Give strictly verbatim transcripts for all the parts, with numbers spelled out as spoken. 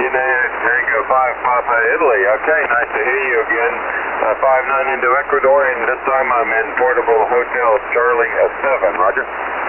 United Tango five, Papa Italy. Okay, nice to hear you again. Uh, five nine into Ecuador, and this time I'm in Portable Hotel Charlie seven. Roger.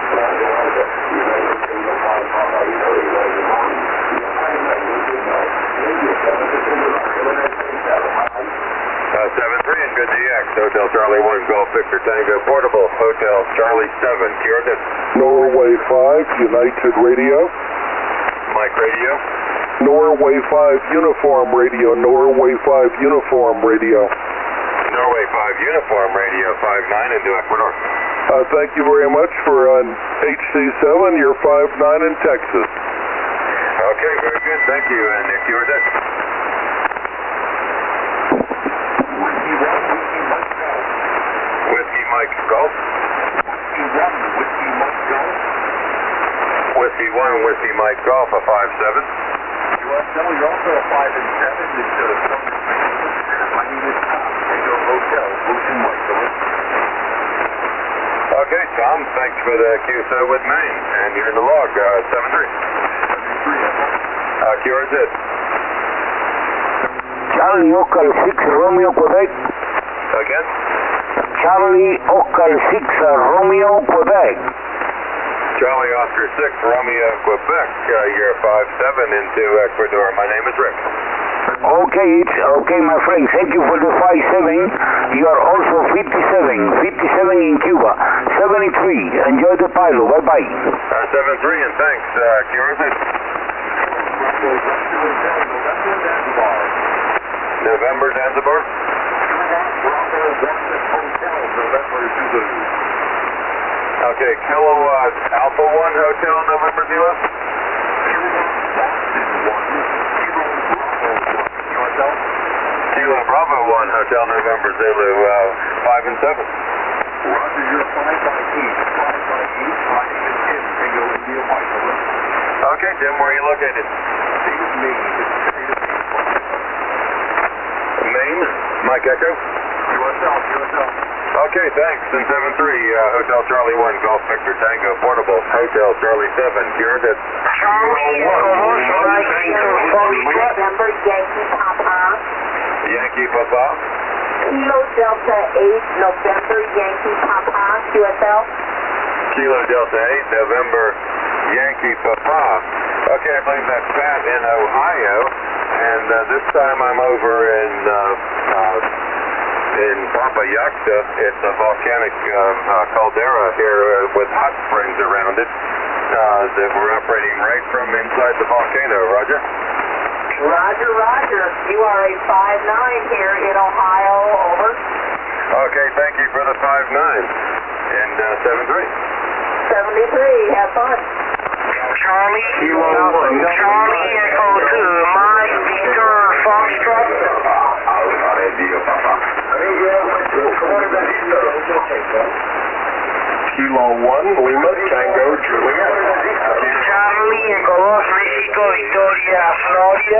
Uh, seven three and good D X. Hotel Charlie one, Golf Victor Tango, Portable Hotel Charlie seven. Kieran. Norway five, United Radio. Mike Radio. Norway five, Uniform Radio. Norway five, Uniform Radio. Norway five, Uniform Radio, five nine into Ecuador. Uh, thank you very much for uh, H C seven, you're five nine in Texas. Okay, very good, thank you. And if you were that. Whiskey Mike Golf. Whiskey one, Whiskey Mike Golf, a five seven. U S L, you're also a five and seven instead of Summer. My name is Tom, Tango Hotel, Ocean White. Okay, Tom, thanks for the Q S O with Maine, and you're in the log, uh, seven three. Uh, Q R Z. Charlie Oscar six, Romeo, Quebec. Again? Charlie Oscar six, Romeo, Quebec. Charlie Oscar six, Romeo, Quebec. Uh, you're five seven into Ecuador. My name is Rick. Okay, it's okay, my friend. Thank you for the five seven. You are also fifty-seven. fifty-seven in Cuba. seventy-three. Enjoy the pilot. Bye bye. Uh, seven three, and thanks. Uh, Q R Z. November, Zanzibar. Okay, Kilowatt Alpha one Hotel, November Zero. Kilo Bravo one Hotel, November Zulu, uh, five and seven. Roger, you're five by eight. five by eight. My name is Tim, Tango India White. Okay, Tim, where are you located? State of Maine. Maine, Mike Echo. U S L, U S L. Okay, thanks. And seven three, uh, Hotel Charlie one, Golf Victor Tango, Portable, Hotel Charlie seven, Kieran. Charlie, November, Yankee Papa. Yankee Papa. Kilo Delta eight, November, Yankee Papa, Q S L. Kilo Delta eight, November, Yankee Papa. Okay, I believe that's Pat in Ohio. And uh, this time I'm over in uh, uh, in Papa Yacta. It's a volcanic uh, uh, caldera here uh, with hot springs around it uh, that we're operating right from inside the volcano. Roger? Roger, Roger. You are a five nine here in Ohio. Over. Okay, thank you for the five nine. And uh, seven three. seventy-three. Have fun. Charlie, Charlie Echo two, Mike Victor Foxtrot. Kilo one, Lima, Tango, Juliet. Charlie Echo dos, México, Victoria, Florida.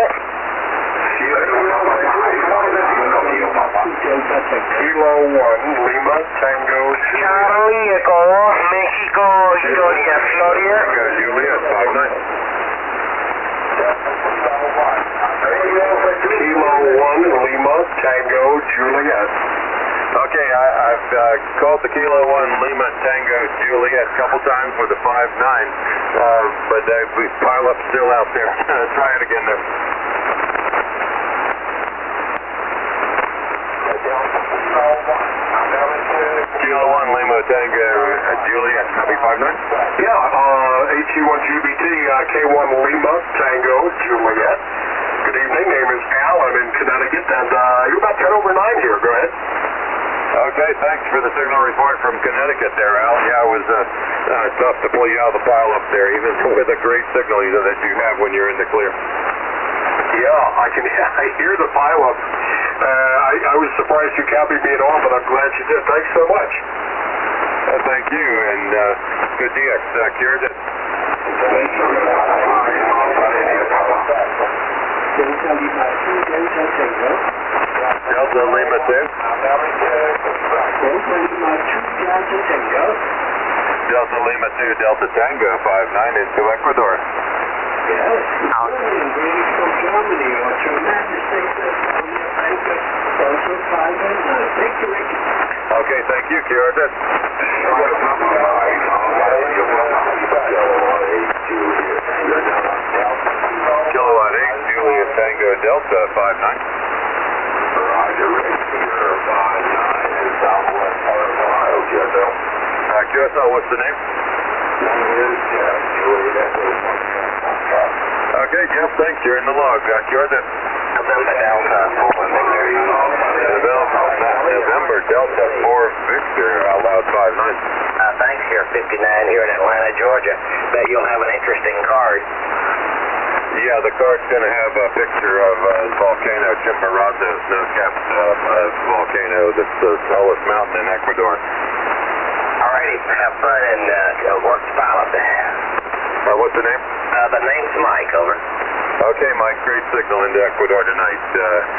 Kilo one, Lima, Tango, Charlie Echo dos, México, Victoria, Florida. Tango, Juliet, five nine. Kilo one, Lima, Tango, Juliet. Okay, I, I've uh, called the Kilo one Lima Tango Juliet a couple times with the five nine, uh, but uh, we pile up still out there. Try it again there. Kilo one Lima Tango uh, Juliet, copy five nine. Yeah, uh, H E one G B T, uh, K one Lima, Tango, Juliet. Good evening, name is Al, I'm in Connecticut, and uh, you're about ten over nine here, go ahead. Okay, thanks for the signal report from Connecticut there, Al. Yeah, it was uh, uh, tough to pull you out of the pile up there, even with a great signal you know, that you have when you're in the clear. Yeah, I can I hear the pileup. Uh, I, I was surprised you copied me at all, but I'm glad you did. Thanks so much. Uh, thank you, and uh, good D X. Uh, Kieran. Delta Lima two. Delta Lima two, Delta Tango five nine into Ecuador. Yes. Harmony, or to Your Majesty, on your banker, also five and nine. Thank you, Rick. Okay, thank you, Kyoto. Kilowatt eight, Juliet Tango Delta five nine. Roger, Rick, Sierra five nine in southwest part of Ohio, Q S L. Uh, Q S L, what's the name? Name is Jeff, Juliet Echo. Okay, Jeff, thanks. You're in the log. Uh, Q S L. November Delta, four Victor. November Delta four Victor, uh, loud five nine. Uh, thanks, here, fifty-nine here in Atlanta, Georgia. Bet you'll have an interesting card. Yeah, the card's going to have a picture of uh, volcano Chimborazo, snow-capped uh, uh, volcano that's the tallest mountain in Ecuador. Alrighty, have fun and uh, work the pilot. Uh, what's the name? Uh, the name's Mike, over. Okay, Mike, great signal into Ecuador tonight. Uh,